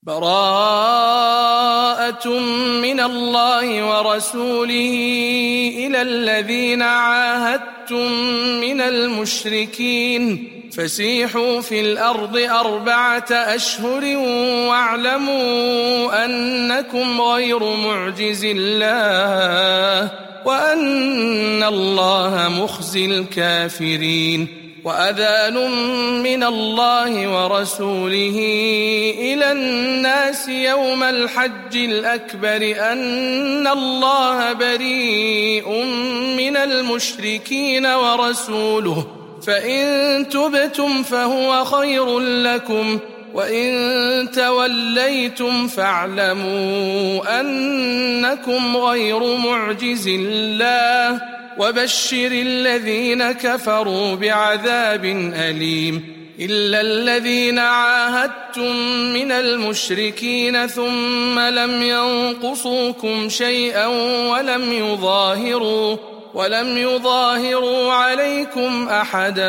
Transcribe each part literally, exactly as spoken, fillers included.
براءة من الله ورسوله إلى الذين عاهدتم من المشركين فسيحوا في الأرض أربعة أشهر واعلموا أنكم غير معجز الله وأن الله مخزي الكافرين. وأذان من الله ورسوله إلى الناس يوم الحج الأكبر أن الله بريء من المشركين ورسوله فإن تبتم فهو خير لكم وإن توليتم فاعلموا أنكم غير معجز الله وبشر الذين كفروا بعذاب أليم. إلا الذين عاهدتم من المشركين ثم لم ينقصوكم شيئا ولم يظاهروا ولم يظاهروا عليكم أحدا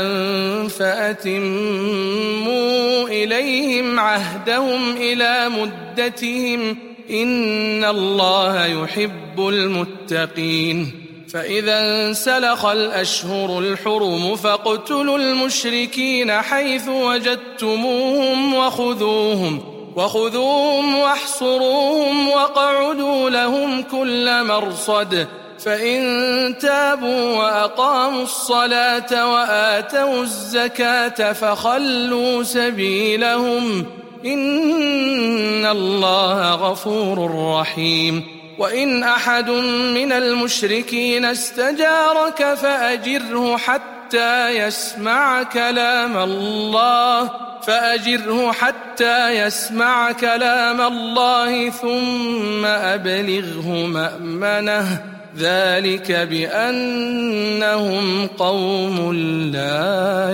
فأتموا إليهم عهدهم إلى مدتهم إن الله يحب المتقين. فإذا انسلخ الأشهر الحرم فاقتلوا المشركين حيث وجدتموهم وخذوهم وخذوهم واحصروهم واقعدوا لهم كل مرصد فإن تابوا وأقاموا الصلاة وآتوا الزكاة فخلوا سبيلهم إن الله غفور رحيم. وإن أحد من المشركين استجارك فأجره حتى يسمع كلام الله فأجره حتى يسمع كلام الله ثم أبلغه مأمنه ذلك بأنهم قوم لا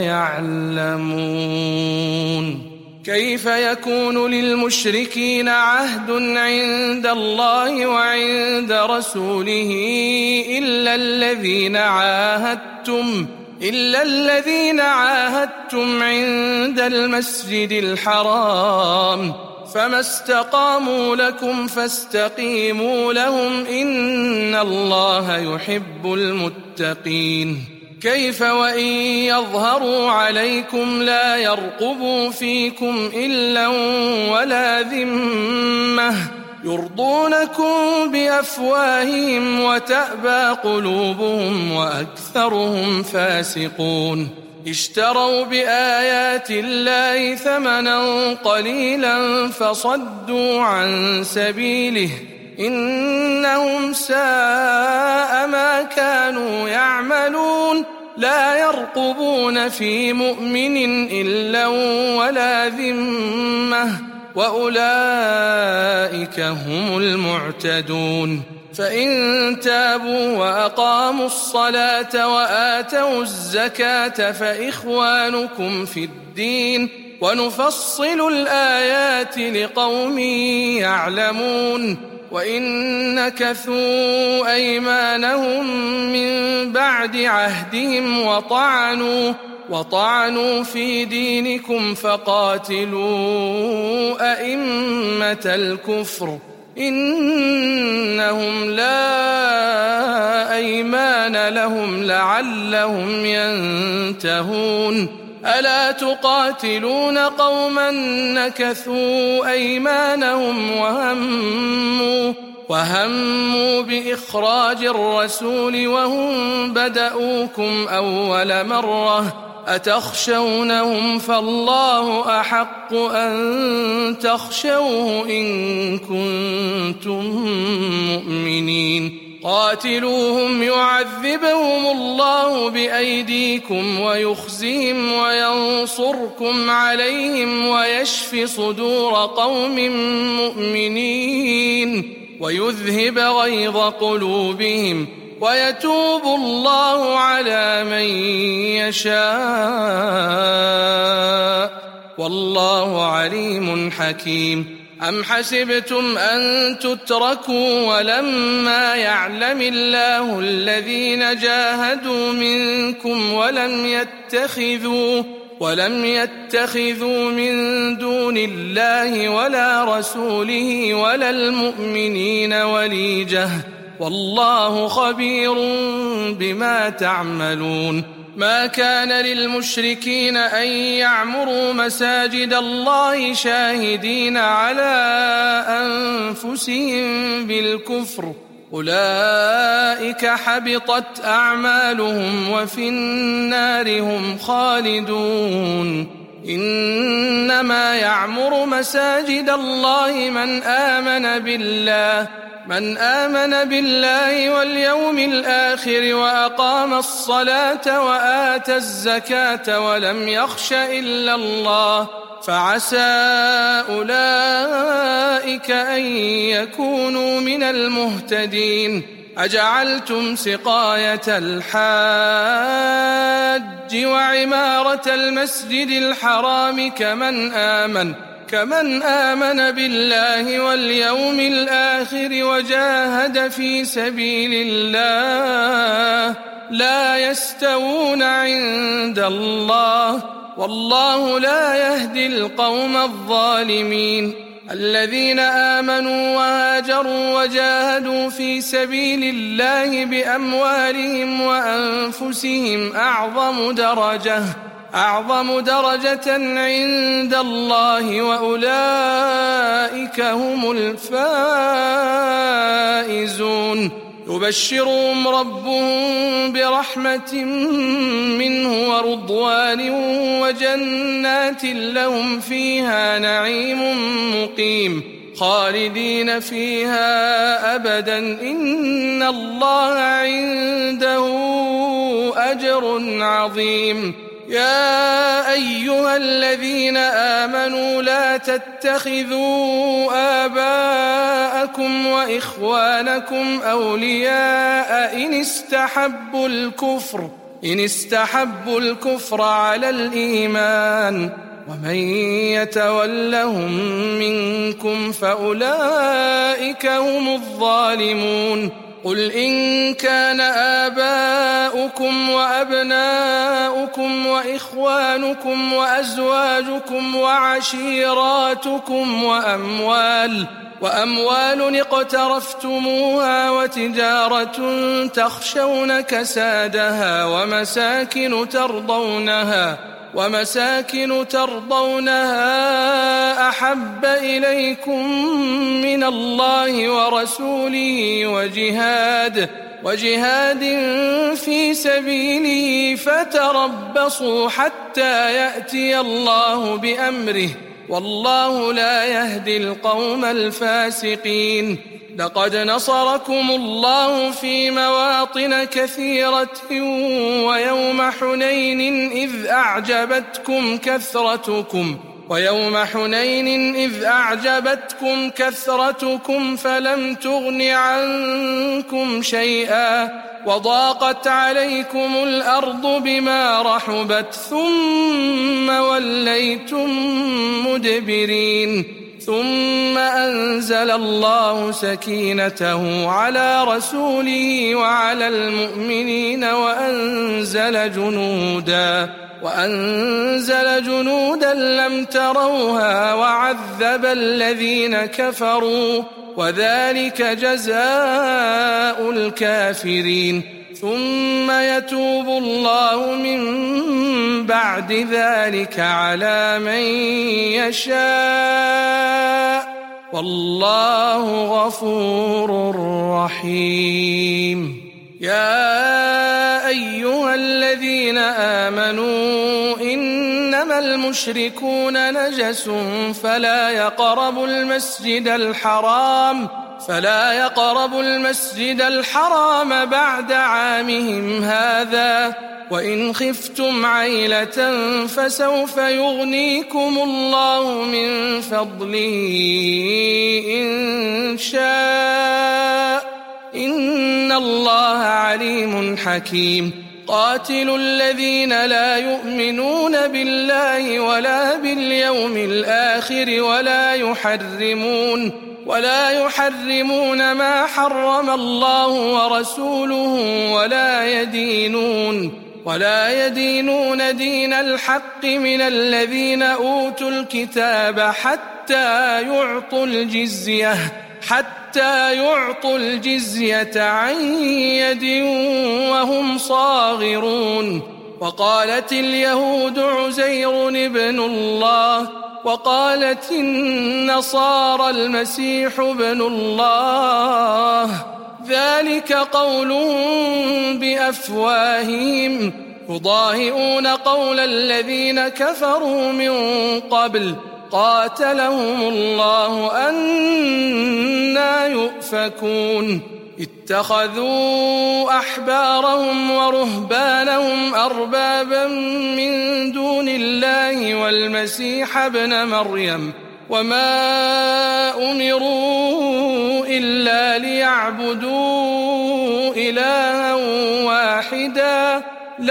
يعلمون. كيف يكون للمشركين عهد عند الله وعند رسوله إلا الذين عاهدتم إلا الذين عاهدتم عند المسجد الحرام فما استقاموا لكم فاستقيموا لهم إن الله يحب المتقين. كيف وإن يظهروا عليكم لا يرقبوا فيكم إلا ولا ذمة يرضونكم بأفواههم وتأبى قلوبهم وأكثرهم فاسقون. اشتروا بآيات الله ثمنا قليلا فصدوا عن سبيله إنهم ساء ما كانوا يعملون. لا يرقبون في مؤمن إلا ولا ذمة وأولئك هم المعتدون. فإن تابوا وأقاموا الصلاة وآتوا الزكاة فإخوانكم في الدين ونفصل الآيات لقوم يعلمون. وإن نكثوا أيمانهم من بعد عهدهم وطعنوا وطعنوا في دينكم فقاتلوا أئمة الكفر إنهم لا أيمان لهم لعلهم ينتهون. ألا تقاتلون قوما نكثوا أيمانهم وهموا وهموا بإخراج الرسول وهم بدأوكم أول مرة أتخشونهم فالله أحق أن تخشوه إن كنتم مؤمنين. قاتلوهم يعذبهم الله بأيديكم ويخزهم وينصركم عليهم ويشف صدور قوم مؤمنين ويذهب غيظ قلوبهم ويتوب الله على من يشاء والله عليم حكيم. أم حسبتم أن تتركوا ولما يعلم الله الذين جاهدوا منكم ولم يتخذوا ولم يتخذوا من دون الله ولا رسوله ولا المؤمنين وليجة والله خبير بما تعملون. ما كان للمشركين أن يعمروا مساجد الله شاهدين على أنفسهم بالكفر أولئك حبطت أعمالهم وفي النار هم خالدون. إنما يعمر مساجد الله من آمن بالله من آمن بالله واليوم الآخر وأقام الصلاة وآتى الزكاة ولم يخش إلا الله فعسى أولئك أن يكونوا من المهتدين. أجعلتم سقاية الحاج وعمارة المسجد الحرام كمن آمن كمن آمن بالله واليوم الآخر وجاهد في سبيل الله لا يستوون عند الله والله لا يهدي القوم الظالمين. الذين آمنوا وهاجروا وجاهدوا في سبيل الله بأموالهم وأنفسهم أعظم درجة أعظم درجة عند الله وأولئك هم الفائزون. يبشرهم ربهم برحمة منه ورضوان وجنات لهم فيها نعيم مقيم خالدين فيها أبدا إن الله عنده أجر عظيم. يا أيها الذين آمنوا لا تتخذوا آباءكم وإخوانكم أولياء إن استحبوا الكفر إن استحبوا الكفر على الإيمان ومن يتولهم منكم فأولئك هم الظالمون. قل إن كان آباؤكم وأبناؤكم وإخوانكم وأزواجكم وعشيراتكم وأموال وأموال اقترفتموها وتجارة تخشون كسادها ومساكن ترضونها ومساكن ترضونها أحب إليكم من الله ورسوله وجهاد وجهاد في سبيله فتربصوا حتى يأتي الله بأمره والله لا يهدي القوم الفاسقين. لقد نصركم الله في مواطن كثيرة ويوم حنين إذ أعجبتكم كثرتكم ويوم حنين إذ أعجبتكم كثرتكم فلم تغن عنكم شيئا وضاقت عليكم الأرض بما رحبت ثم وليتم مدبرين. ثم أنزل الله سكينته على رسوله وعلى المؤمنين وأنزل جنودا وأنزل جنودا لم تروها وعذب الذين كفروا وذلك جزاء الكافرين. ثم يتوب الله من بعد ذلك على من يشاء والله غفور رحيم. يا أيها الذين آمنوا إنما المشركون نجس فلا يقربوا المسجد الحرام فلا يقربوا المسجد الحرام بعد عامهم هذا وإن خفتم عيلة فسوف يغنيكم الله من فضله إن شاء إن الله عليم حكيم. قاتلوا الذين لا يؤمنون بالله ولا باليوم الآخر ولا يحرمون ولا يحرمون ما حرم الله ورسوله ولا يدينون ولا يدينون دين الحق من الذين أوتوا الكتاب حتى يعطوا الجزية حتى يعطوا الجزية عن يد وهم صاغرون. وقالت اليهود عزير ابن الله وقالت النصارى المسيح ابن الله، ذلك قولهم بأفواههم يضاهئون قول الذين كفروا من قبل قاتلهم الله أنى يؤفكون. اتخذوا أحبارهم ورهبانهم أربابا من دون الله والمسيح ابن مريم وما أمروا إلا ليعبدوا إلها واحدا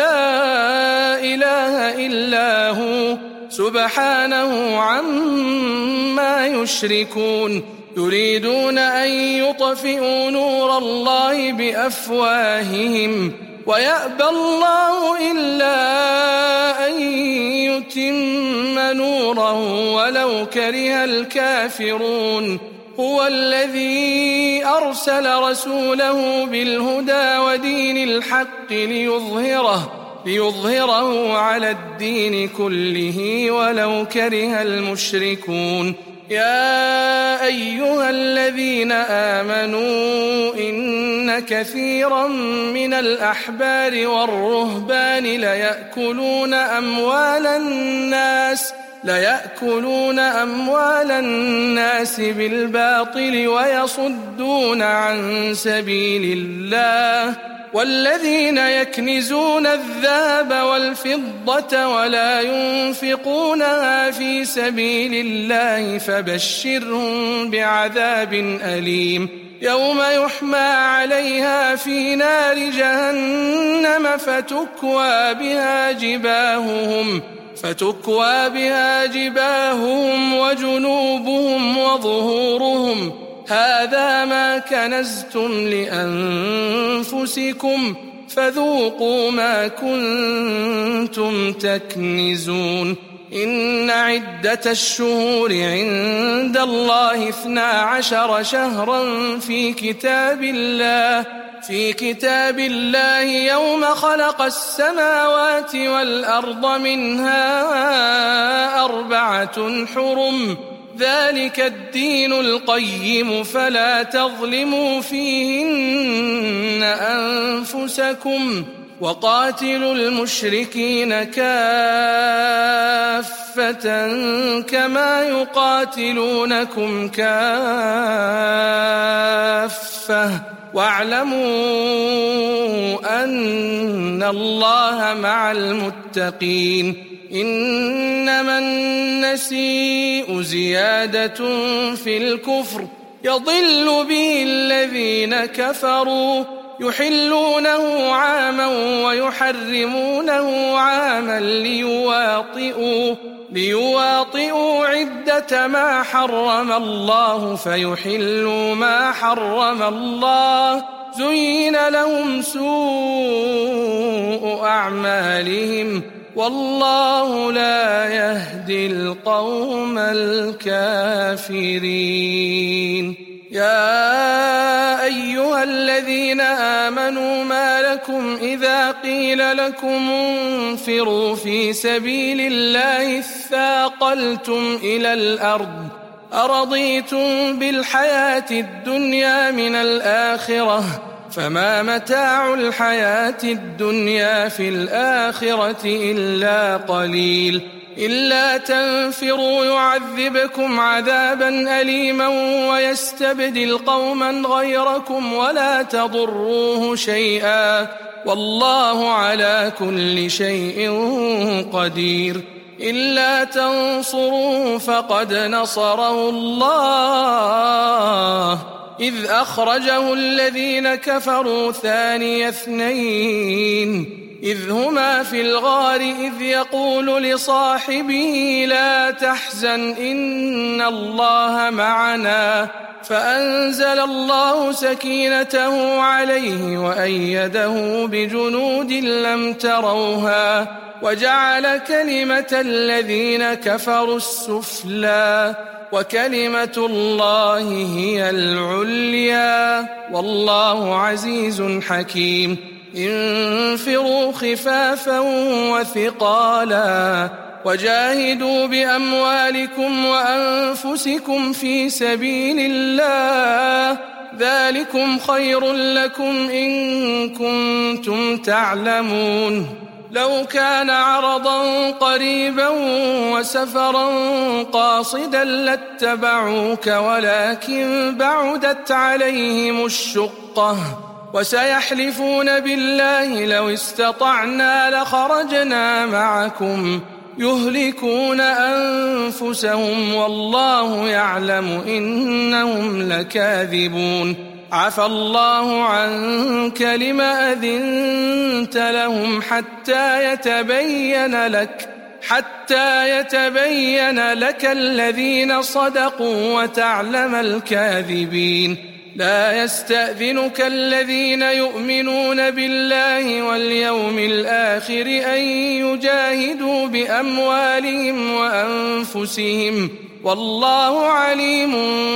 لا إله إلا هو سبحانه عما يشركون. يريدون أن يطفئوا نور الله بأفواههم ويأبى الله إلا أن يتم نوره ولو كره الكافرون. هو الذي أرسل رسوله بالهدى ودين الحق ليظهره ليظهره على الدين كله ولو كره المشركون. يا أيها الذين آمنوا إن كثيرا من الأحبار والرهبان ليأكلون أموال الناس ليأكلون أموال الناس بالباطل ويصدون عن سبيل الله، والذين يكنزون الذهب والفضة ولا ينفقونها في سبيل الله فبشرهم بعذاب أليم يوم يحمى عليها في نار جهنم فتكوى بها جباههم فتكوى بها جباههم وجنوبهم وظهورهم هذا ما كنزتم لأنفسكم فذوقوا ما كنتم تكنزون. إن عدة الشهور عند الله اثنا عشر شهرا في كتاب الله في كتاب الله يوم خلق السماوات والأرض منها أربعة حرم ذلك الدين القيم فلا تظلموا فيهن أنفسكم وقاتلوا المشركين كافة كما يقاتلونكم كافة واعلموا أن الله مع المتقين. إنما النسيء زيادة في الكفر يضل به الذين كفروا يحلونه عاما ويحرمونه عاما ليواطئوا ليواطئوا عدة ما حرم الله فيحلوا ما حرم الله زين لهم سوء أعمالهم والله لا يهدي القوم الكافرين. يا أيها الذين آمنوا ما لكم إذا قيل لكم انفروا في سبيل الله اثاقلتم إلى الأرض أرضيتم بالحياة الدنيا من الآخرة فما متاع الحياة الدنيا في الآخرة إلا قليل. إلا تنفروا يعذبكم عذابا أليما ويستبدل قوما غيركم ولا تضروه شيئا والله على كل شيء قدير. إلا تنصروه فقد نصره الله إذ أخرجه الذين كفروا ثاني اثنين إذ هما في الغار إذ يقول لصاحبه لا تحزن إن الله معنا فأنزل الله سكينته عليه وأيده بجنود لم تروها وجعل كلمة الذين كفروا السفلى وكلمة الله هي العليا والله عزيز حكيم انفروا خفافا وثقالا وجاهدوا بأموالكم وأنفسكم في سبيل الله ذلكم خير لكم إن كنتم تعلمون لو كان عرضا قريبا وسفرا قاصدا لاتبعوك ولكن بعدت عليهم الشقة وسيحلفون بالله لو استطعنا لخرجنا معكم يهلكون أنفسهم والله يعلم إنهم لكاذبون عفى الله عنك لم أذنت لهم حتى يتبين لك حتى يتبين لك الذين صدقوا وتعلم الكاذبين لا يستأذنك الذين يؤمنون بالله واليوم الآخر أن يجاهدوا بأموالهم وأنفسهم والله عليم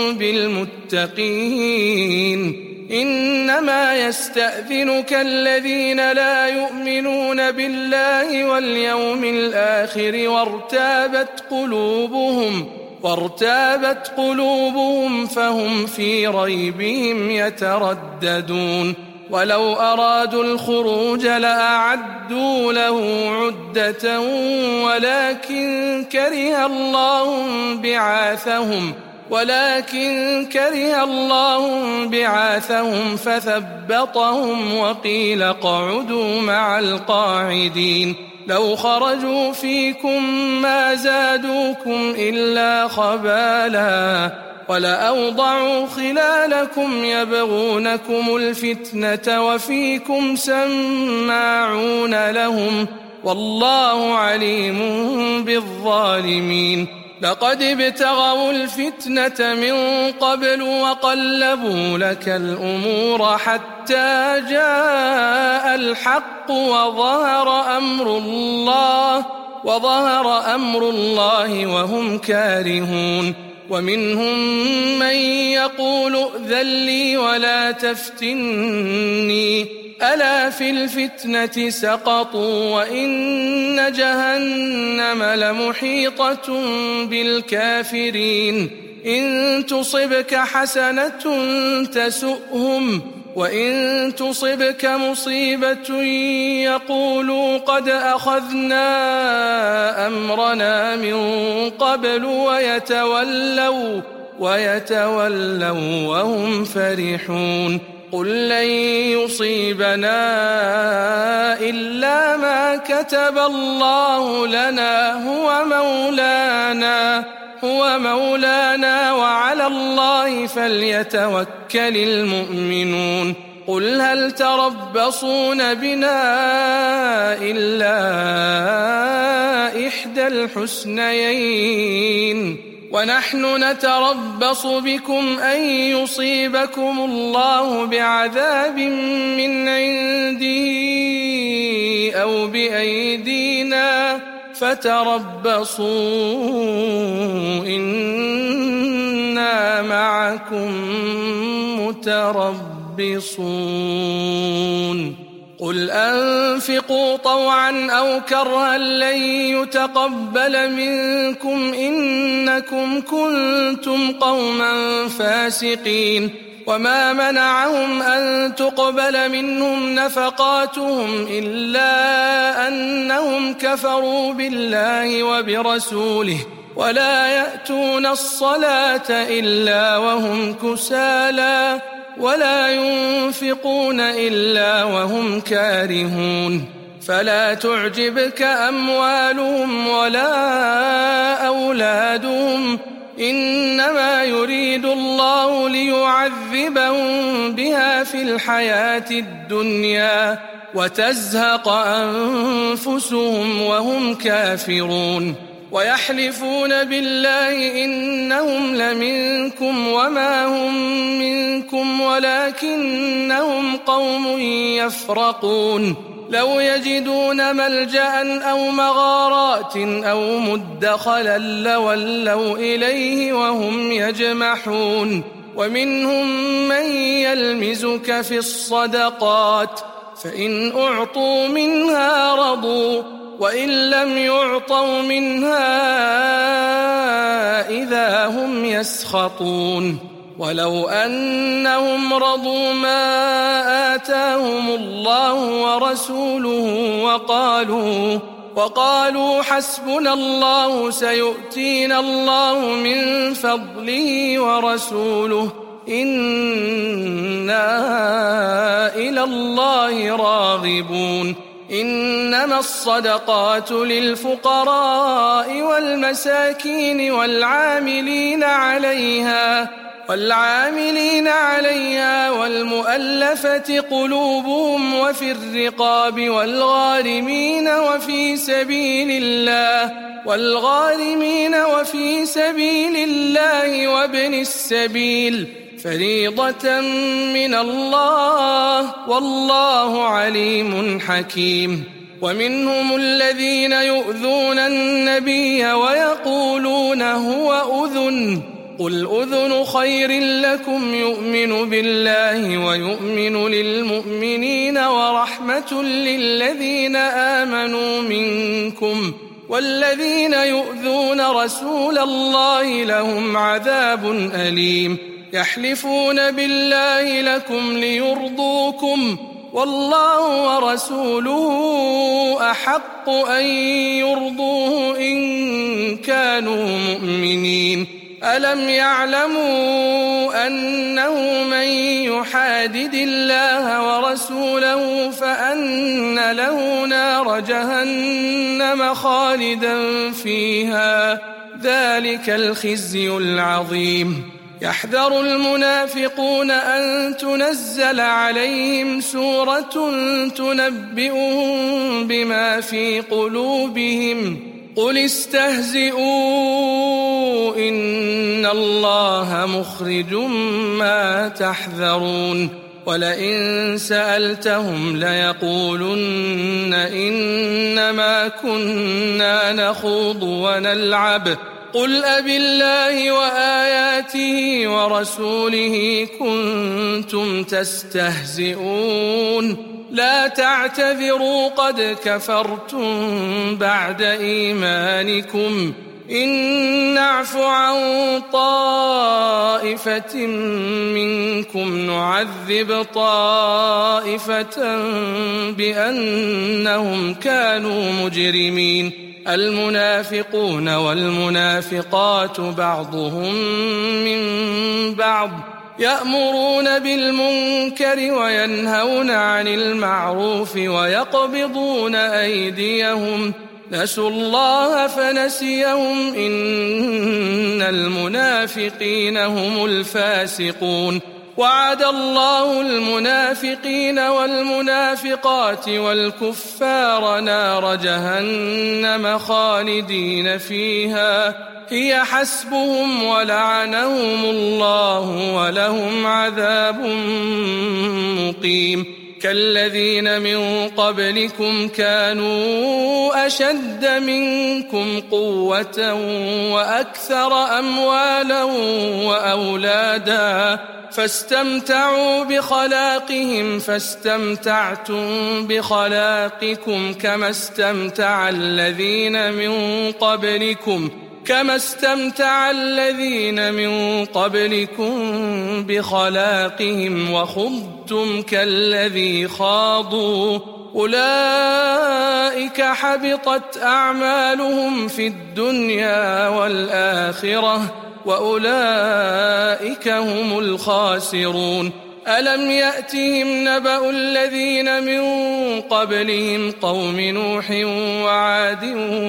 بالمتقين إنما يستأذنك الذين لا يؤمنون بالله واليوم الآخر وارتابت قلوبهم وارتابت قلوبهم فهم في ريبهم يترددون ولو أرادوا الخروج لأعدوا له عدة ولكن كره الله بعاثهم ولكن كره الله بعاثهم فثبطهم وقيل اقعدوا مع القاعدين لو خرجوا فيكم ما زادوكم إلا خبالا ولأوضعوا خلالكم يبغونكم الفتنة وفيكم سماعون لهم والله عليم بالظالمين لقد ابتغوا الفتنة من قبل وقلبوا لك الأمور حتى جاء الحق وظهر أمر الله وظهر أمر الله وهم كارهون ومنهم من يقول ائذن لي ولا تفتني ألا في الفتنة سقطوا وإن جهنم لمحيطة بالكافرين إن تصبك حسنة تسؤهم وإن تصبك مصيبة يقولوا قد أخذنا أمرنا من قبل ويتولوا ويتولوا وهم فرحون قل لن يصيبنا إلا ما كتب الله لنا هو مولانا هو مولانا وعلى الله فليتوكل المؤمنون قل هل تربصون بنا إلا إحدى الحسنيين ونحن نتربص بكم أن يصيبكم الله بعذاب من عنده أو بأيدينا فتربصوا إنا معكم متربصون قل أنفقوا طوعا أو كرها لن يتقبل منكم إنكم كنتم قوما فاسقين وما منعهم أن تقبل منهم نفقاتهم إلا أنهم كفروا بالله وبرسوله ولا يأتون الصلاة إلا وهم كسالى ولا ينفقون إلا وهم كارهون فلا تعجبك أموالهم ولا أولادهم إنما يريد الله ليعذبهم بها في الحياة الدنيا وتزهق أنفسهم وهم كافرون ويحلفون بالله إنهم لمنكم وما هم منكم ولكنهم قوم يفرقون لو يجدون ملجأ أو مغارات أو مدخلا لولوا إليه وهم يجمحون ومنهم من يلمزك في الصدقات فإن أعطوا منها رضوا وإن لم يعطوا منها إذا هم يسخطون ولو أنهم رضوا ما آتاهم الله ورسوله وقالوا وقالوا حسبنا الله سيؤتينا الله من فضله ورسوله إنا إلى الله راغبون إنما الصدقات للفقراء والمساكين والعاملين عليها والعاملين عليها والمؤلفة قلوبهم وفي الرقاب والغارمين وفي سبيل الله والغارمين وفي سبيل الله وابن السبيل فريضة من الله والله عليم حكيم ومنهم الذين يؤذون النبي ويقولون هو أذن قل أذن خير لكم يؤمن بالله ويؤمن للمؤمنين ورحمة للذين آمنوا منكم والذين يؤذون رسول الله لهم عذاب أليم يحلفون بالله لكم ليرضوكم والله ورسوله أحق أن يرضوه إن كانوا مؤمنين ألم يعلموا أنه من يحادد الله ورسوله فأن له نار جهنم خالدا فيها ذلك الخزي العظيم يحذر المنافقون أن تنزل عليهم سورة تنبئهم بما في قلوبهم قل استهزئوا إن الله مخرج ما تحذرون ولئن سألتهم ليقولن إنما كنا نخوض ونلعب قل أبالله وآياته ورسوله كنتم تستهزئون لا تعتذروا قد كفرتم بعد إيمانكم إن نعف عن طائفة منكم نعذب طائفة بأنهم كانوا مجرمين المنافقون والمنافقات بعضهم من بعض يأمرون بالمنكر وينهون عن المعروف ويقبضون أيديهم نسوا الله فنسيهم إن المنافقين هم الفاسقون وعد الله المنافقين والمنافقات والكفار نار جهنم خالدين فيها هي حسبهم ولعنهم الله ولهم عذاب مقيم كالذين من قبلكم كانوا أشد منكم قوة وأكثر أموالا وأولادا فاستمتعوا بخلاقهم فاستمتعتم بخلاقكم كما استمتع الذين من قبلكم كما استمتع الذين من قبلكم بخلاقهم وخضتم كالذي خاضوا أولئك حبطت أعمالهم في الدنيا والآخرة وأولئك هم الخاسرون ألم يأتهم نبأ الذين من قبلهم قوم نوح وعاد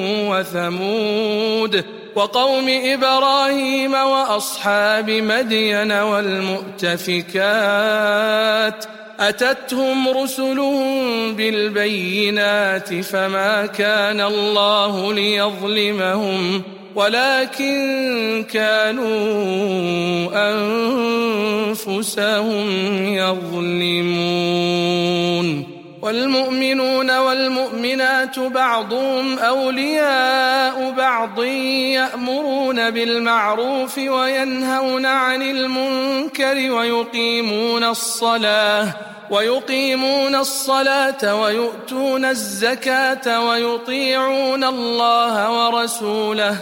وثمود وقوم إبراهيم وأصحاب مدين والمؤتفكات أتتهم رسلهم بالبينات فما كان الله ليظلمهم ولكن كانوا أنفسهم يظلمون والمؤمنون والمؤمنات بعضهم أولياء بعض يأمرون بالمعروف وينهون عن المنكر ويقيمون الصلاة ويقيمون الصلاة ويؤتون الزكاة ويطيعون الله ورسوله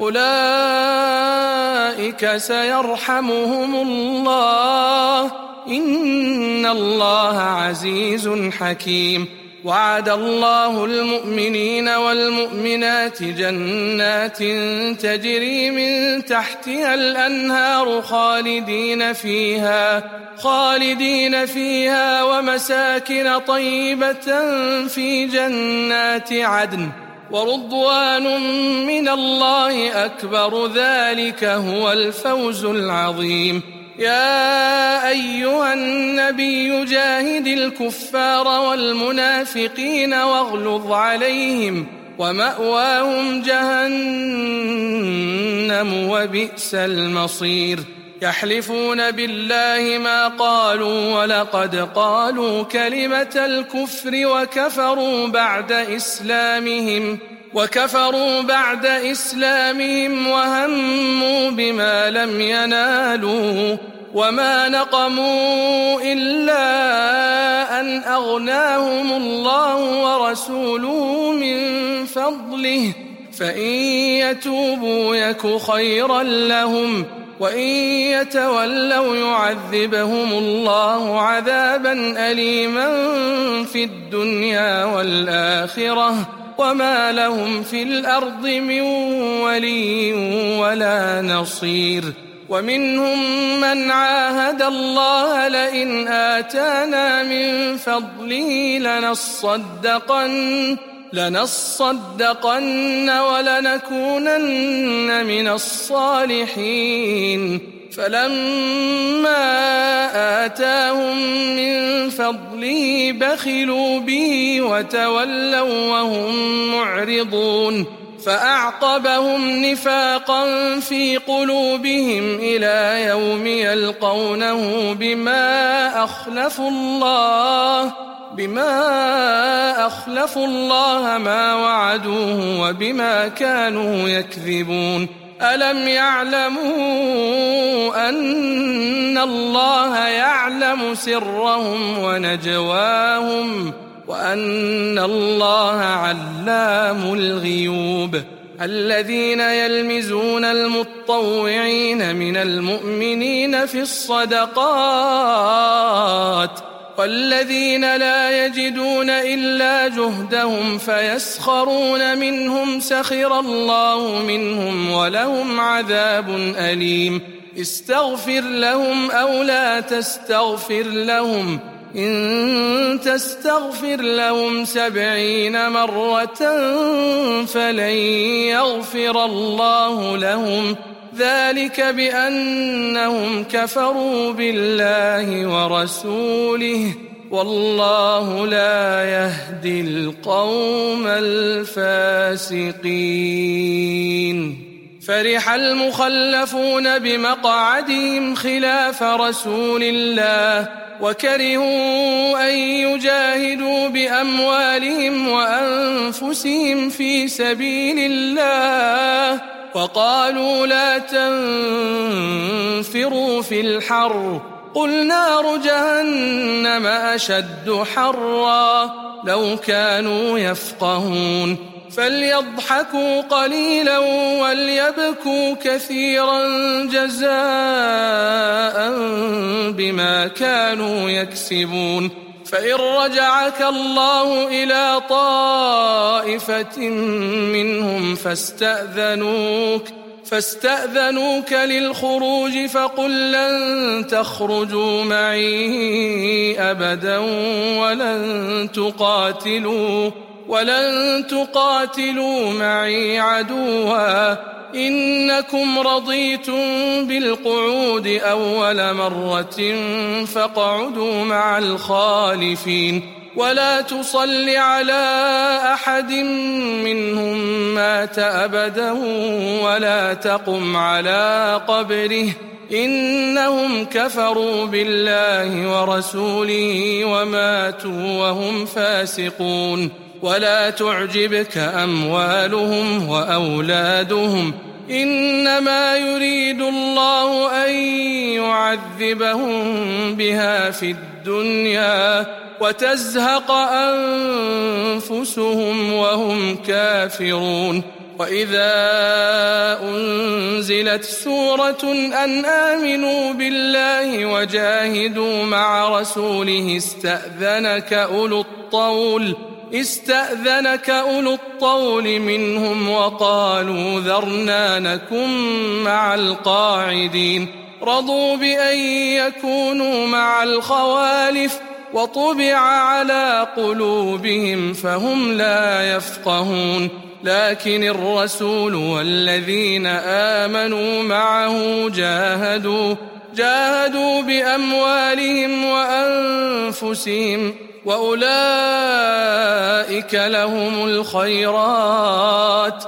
أولئك سيرحمهم الله إن الله عزيز حكيم وعد الله المؤمنين والمؤمنات جنات تجري من تحتها الأنهار خالدين فيها خالدين فيها ومساكن طيبة في جنات عدن ورضوان من الله أكبر ذلك هو الفوز العظيم يا أيها النبي جاهد الكفار والمنافقين واغلظ عليهم ومأواهم جهنم وبئس المصير يحلفون بالله ما قالوا ولقد قالوا كلمة الكفر وكفروا بعد إسلامهم وكفروا بعد إسلامهم وهموا بما لم ينالوا وما نقموا إلا أن أغناهم الله ورسوله من فضله فإن يتوبوا يك خيرا لهم وإن يتولوا يعذبهم الله عذابا أليما في الدنيا والآخرة وما لهم في الأرض من ولي ولا نصير ومنهم من عاهد الله لئن آتانا من فضله لنصدقن لنصدقن ولنكونن من الصالحين فلما آتاهم من فضله بخلوا به وتولوا وهم معرضون فأعقبهم نفاقا في قلوبهم إلى يوم يلقونه بما أخلفوا الله بما أخلفوا الله ما وعدوه وبما كانوا يكذبون ألم يعلموا أن الله يعلم سرهم ونجواهم وأن الله علام الغيوب الذين يلمزون المطوعين من المؤمنين في الصدقات والذين لا يجدون إلا جهدهم فيسخرون منهم سخر الله منهم ولهم عذاب أليم استغفر لهم أو لا تستغفر لهم إن تستغفر لهم سبعين مرة فلن يغفر الله لهم ذلك بأنهم كفروا بالله ورسوله والله لا يهدي القوم الفاسقين فرح المخلفون بمقعدهم خلاف رسول الله وكرهوا أن يجاهدوا بأموالهم وأنفسهم في سبيل الله وقالوا لا تنفروا في الحر قل نار جهنم أشد حرا لو كانوا يفقهون فليضحكوا قليلا وليبكوا كثيرا جزاء بما كانوا يكسبون فإن رجعك الله إلى طائفة منهم فاستأذنوك فاستأذنوك للخروج فقل لن تخرجوا معي أبدا ولن تقاتلوا ولن تقاتلوا معي عدوا إنكم رضيتم بالقعود أول مرة فاقعدوا مع الخالفين ولا تصل على أحد منهم مات أبدا ولا تقم على قبره إنهم كفروا بالله ورسوله وماتوا وهم فاسقون ولا تعجبك أموالهم وأولادهم إنما يريد الله أن يعذبهم بها في الدنيا وتزهق أنفسهم وهم كافرون وإذا أنزلت سورة أن آمنوا بالله وجاهدوا مع رسوله استأذنك أولو الطول استأذنك أولو الطول منهم وقالوا ذرنا نكن مع القاعدين رضوا بأن يكونوا مع الخوالف وطبع على قلوبهم فهم لا يفقهون لكن الرسول والذين آمنوا معه جاهدوا جاهدوا بأموالهم وأنفسهم وأولئك لهم الخيرات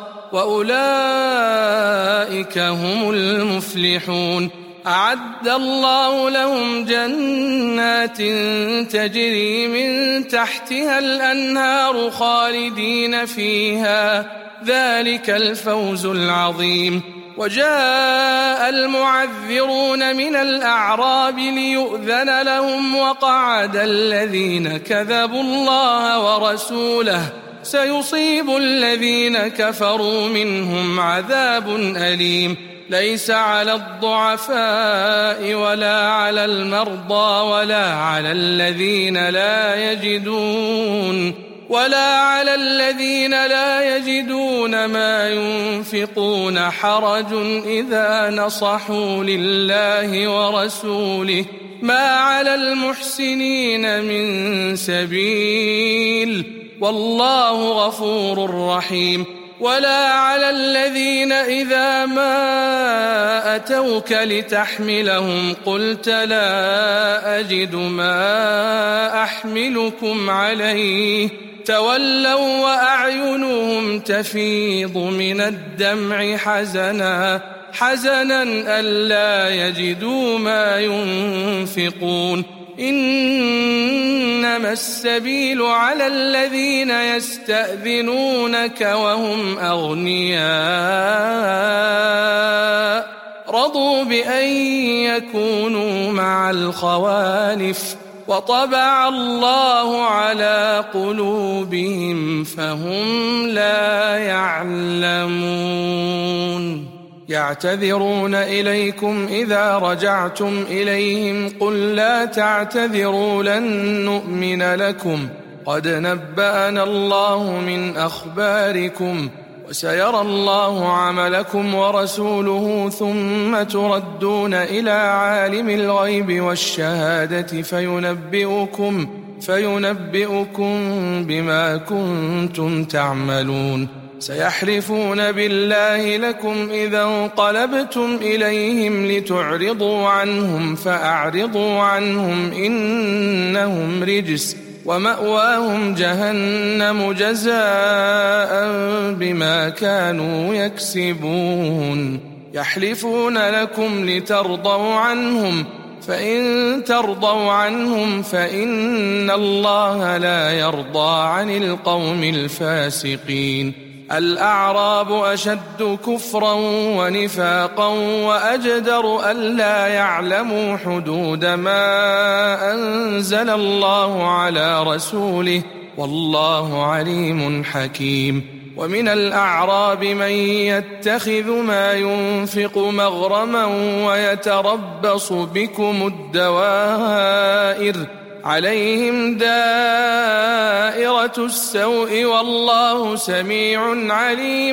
وأولئك هم المفلحون أعد الله لهم جنات تجري من تحتها الأنهار خالدين فيها ذلك الفوز العظيم وجاء المعذرون من الأعراب ليؤذن لهم وقعد الذين كذبوا الله ورسوله سيصيب الذين كفروا منهم عذاب أليم ليس على الضعفاء ولا على المرضى ولا على الذين لا يجدون ولا على الذين لا يجدون ما ينفقون حرج إذا نصحوا لله ورسوله ما على المحسنين من سبيل والله غفور رحيم ولا على الذين إذا ما أتوك لتحملهم قلت لا أجد ما أحملكم عليه تولوا وأعينهم تفيض من الدمع حزنا حزنا ألا يجدوا ما ينفقون إنما السبيل على الذين يستأذنونك وهم أغنياء رضوا بأن يكونوا مع الخوالف وطبع الله على قلوبهم فهم لا يعلمون يعتذرون إليكم إذا رجعتم إليهم قل لا تعتذروا لن نؤمن لكم قد نبأنا الله من أخباركم وسيرى الله عملكم ورسوله ثم تردون إلى عالم الغيب والشهادة فينبئكم فينبئكم بما كنتم تعملون سيحلفون بالله لكم إذا انقلبتم إليهم لتعرضوا عنهم فأعرضوا عنهم إنهم رجس ومأواهم جهنم جزاء بما كانوا يكسبون يحلفون لكم لترضوا عنهم فإن ترضوا عنهم فإن الله لا يرضى عن القوم الفاسقين الأعراب أشد كفرا ونفاقا وأجدر ألا يعلموا حدود ما أنزل الله على رسوله والله عليم حكيم ومن الأعراب من يتخذ ما ينفق مغرما ويتربص بكم الدوائر عليهم دائرة السوء والله سميع عليم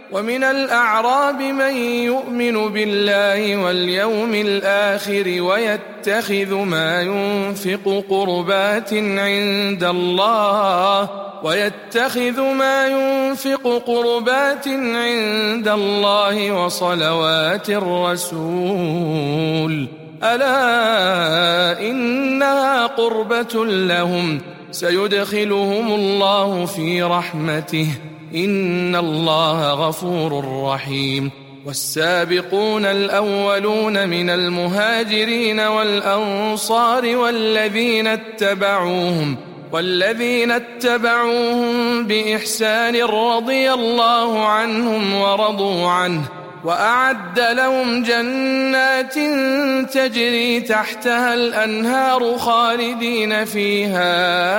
ومن الأعراب من يؤمن بالله واليوم الآخر ويتخذ ما ينفق قربات عند الله ويتخذ ما ينفق قربات عند الله وصلوات الرسول ألا إنها قربة لهم سيدخلهم الله في رحمته إن الله غفور رحيم. والسابقون الأولون من المهاجرين والأنصار والذين اتبعوهم والذين اتبعوهم بإحسان رضي الله عنهم ورضوا عنه وأعد لهم جنات تجري تحتها الأنهار خالدين فيها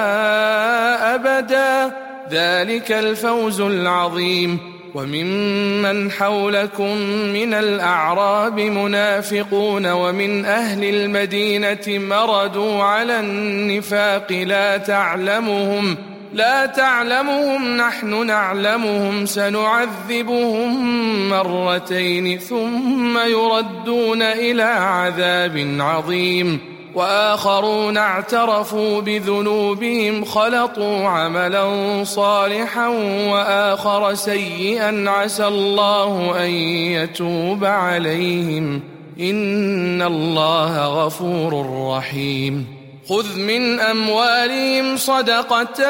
أبدا ذلك الفوز العظيم. وممن حولكم من الأعراب منافقون ومن أهل المدينة مردوا على النفاق لا تعلمهم لا تعلمهم نحن نعلمهم سنعذبهم مرتين ثم يردون إلى عذاب عظيم. وآخرون اعترفوا بذنوبهم خلطوا عملا صالحا وآخر سيئا عسى الله أن يتوب عليهم إن الله غفور رحيم. خذ من أموالهم صدقة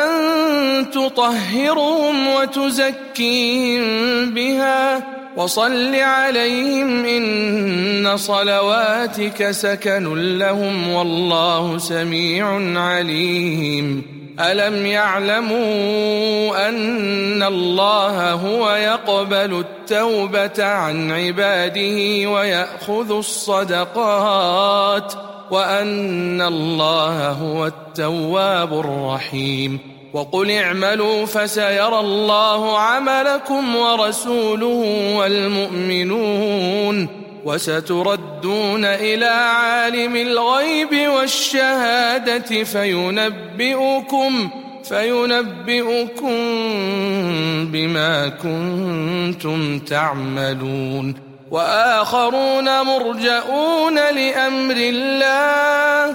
تطهرهم وتزكيهم بها وصل عليهم إن صلواتك سكن لهم والله سميع عليم. ألم يعلموا أن الله هو يقبل التوبة عن عباده ويأخذ الصدقات وأن الله هو التواب الرحيم. وقل اعملوا فسيرى الله عملكم ورسوله والمؤمنون وستردون إلى عالم الغيب والشهادة فينبئكم فينبئكم بما كنتم تعملون. وآخرون مرجئون لأمر الله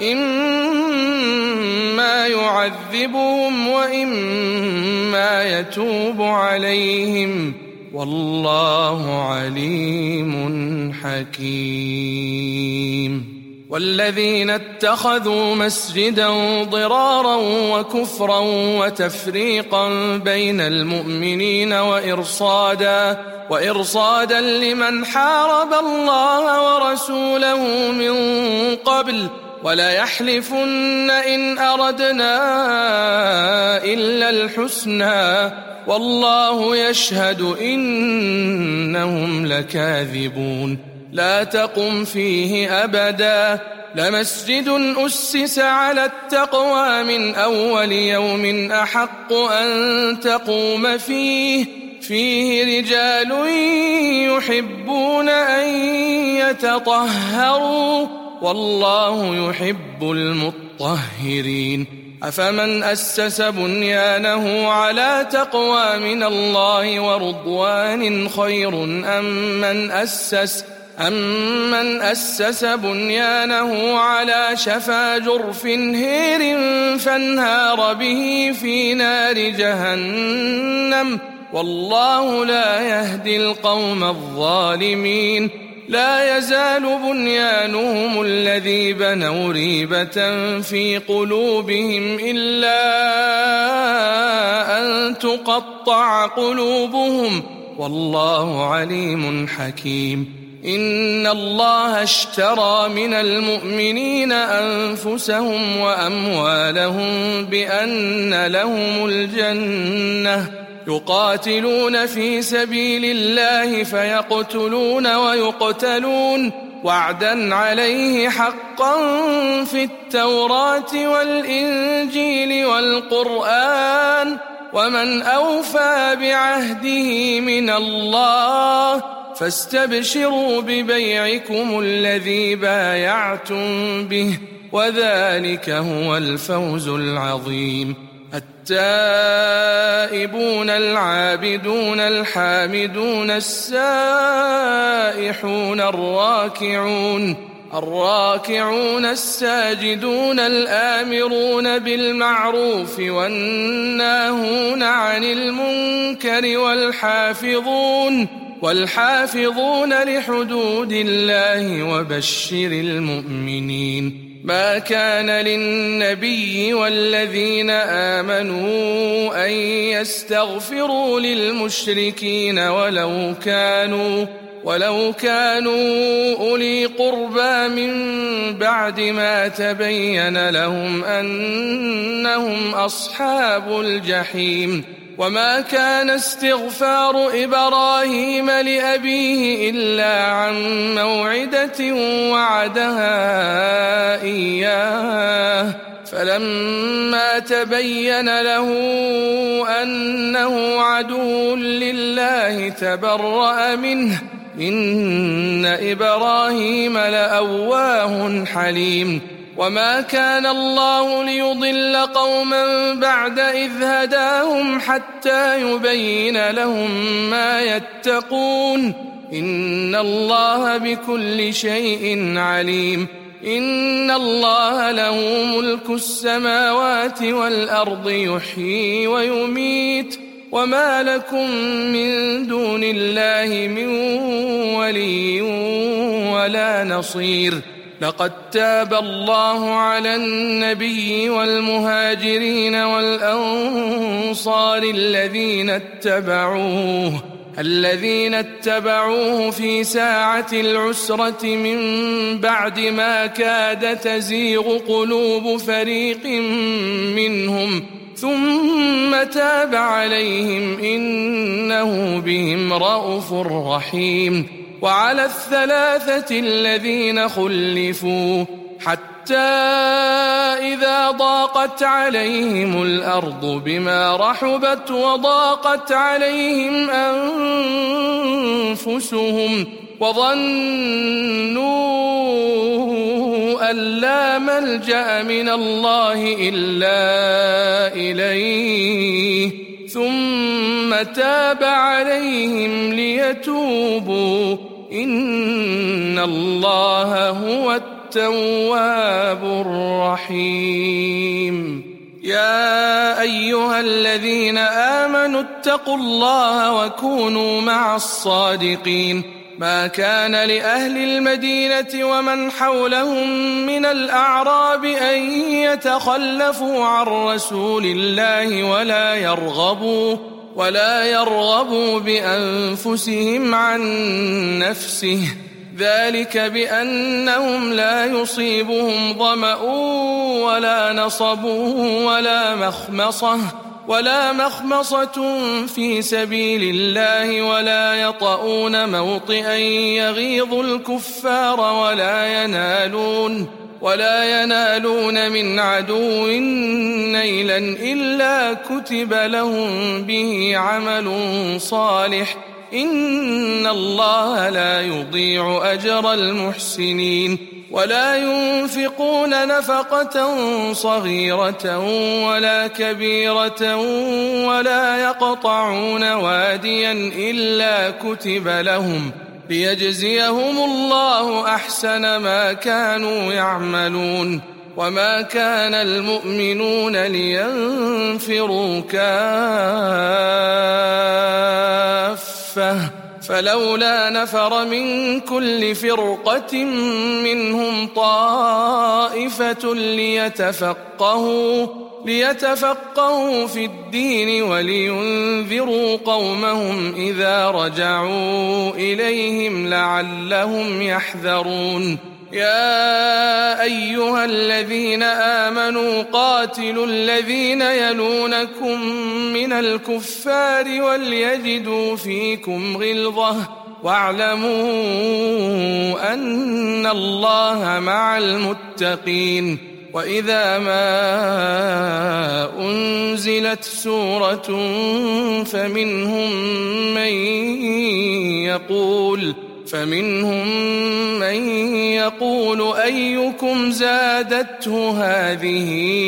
إما يعذبهم وإما يتوب عليهم والله عليم حكيم. والذين اتخذوا مسجدا ضرارا وكفرا وتفريقا بين المؤمنين وإرصادا وإرصادا لمن حارب الله ورسوله من قبل ولا يحلفن إن أردنا إلا الحسنى والله يشهد إنهم لكاذبون. لا تقم فيه أبدا لمسجد أسس على التقوى من أول يوم أحق أن تقوم فيه فيه رجال يحبون أن يتطهروا والله يحب المطهرين. أفمن أسس بنيانه على تقوى من الله ورضوان خير أم من أسس أمن أسس بنيانه على شفا جرف هير فانهار به في نار جهنم والله لا يهدي القوم الظالمين. لا يزال بنيانهم الذي بنوا ريبة في قلوبهم إلا أن تقطع قلوبهم والله عليم حكيم. إن الله اشترى من المؤمنين أنفسهم وأموالهم بأن لهم الجنة يقاتلون في سبيل الله فيقتلون ويقتلون وعدا عليه حقا في التوراة والإنجيل والقرآن ومن أوفى بعهده من الله فاستبشروا ببيعكم الذي بايعتم به وذلك هو الفوز العظيم. التائبون العابدون الحامدون السائحون الراكعون الراكعون الساجدون الآمرون بالمعروف والناهون عن المنكر والحافظون والحافظون لحدود الله وبشر المؤمنين. ما كان للنبي والذين آمنوا أن يستغفروا للمشركين ولو كانوا ولو كانوا أولي قربى من بعد ما تبين لهم أنهم أصحاب الجحيم. وما كان استغفار إبراهيم لأبيه إلا عن موعدة وعدها إياه فلما تبين له أنه عدو لله تبرأ منه إن إبراهيم لأواه حليم. وما كان الله ليضل قوما بعد إذ هداهم حتى يبين لهم ما يتقون إن الله بكل شيء عليم. إن الله له ملك السماوات والأرض يحيي ويميت وما لكم من دون الله من ولي ولا نصير. لقد تاب الله على النبي والمهاجرين والأنصار الذين اتبعوه الذين اتبعوه في ساعة العسرة من بعد ما كاد تزيغ قلوب فريق منهم ثم تاب عليهم إنه بهم رءوف رحيم. وعلى الثلاثة الذين خلفوا حتى إذا ضاقت عليهم الأرض بما رحبت وضاقت عليهم أنفسهم وظنوا أن لا ملجأ من الله إلا إليه ثم تاب عليهم ليتوبوا إن الله هو التواب الرحيم. يا أيها الذين آمنوا اتقوا الله وكونوا مع الصادقين. ما كان لأهل المدينة ومن حولهم من الأعراب أن يتخلفوا عن رسول الله ولا يرغبوا ولا يرغبوا بأنفسهم عن نفسه ذلك بأنهم لا يصيبهم ظمأ ولا نصب ولا مخمصة ولا مخمصة في سبيل الله ولا يطؤون موطئا يغيظ الكفار ولا ينالون ولا ينالون من عدو نيلا إلا كتب لهم به عمل صالح إن الله لا يضيع أجر المحسنين. ولا ينفقون نفقة صغيرة ولا كبيرة ولا يقطعون واديا إلا كتب لهم ليجزيهم الله أحسن ما كانوا يعملون. وما كان المؤمنون لينفروا كافة فلولا نفر من كل فرقة منهم طائفة ليتفقهوا ليتفقهوا في الدين ولينذروا قومهم إذا رجعوا إليهم لعلهم يحذرون. يا أيها الذين آمنوا قاتلوا الذين يلونكم من الكفار وليجدوا فيكم غلظة واعلموا أن الله مع المتقين. وإذا ما أنزلت سورة فمنهم من يقول فمنهم من يقول أيكم زادته هذه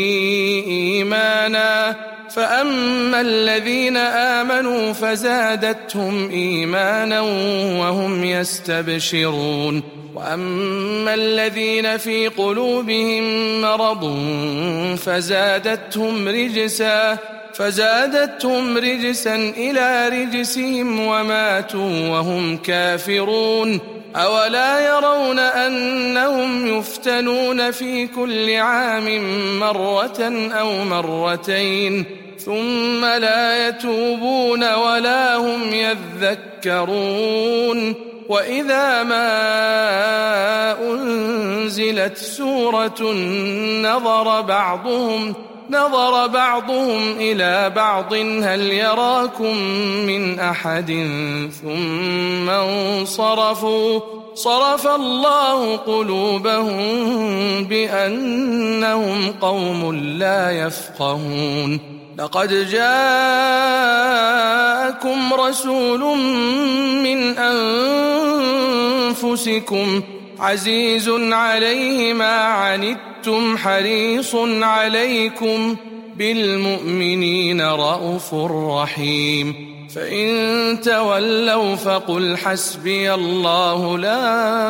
إيمانا فأما الذين آمنوا فزادتهم إيمانا وهم يستبشرون وأما الذين في قلوبهم مرض فزادتهم رجسا فزادتهم رجسا إلى رجسهم وماتوا وهم كافرون أولا يرون أنهم يفتنون في كل عام مرة أو مرتين ثم لا يتوبون ولا هم يذكرون وإذا ما أنزلت سورة نظر بعضهم نظر بعضهم إلى بعض هل يراكم من أحد ثم انصرفوا صرف الله قلوبهم بأنهم قوم لا يفقهون لقد جاءكم رسول من أنفسكم عزيز عليه ما عنتم حريص عليكم بالمؤمنين رءوف رحيم فإن تولوا فقل حسبي الله لا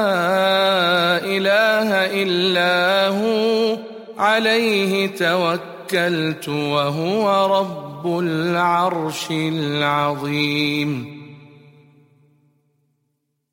إله إلا هو عليه توكلت وهو رب العرش العظيم.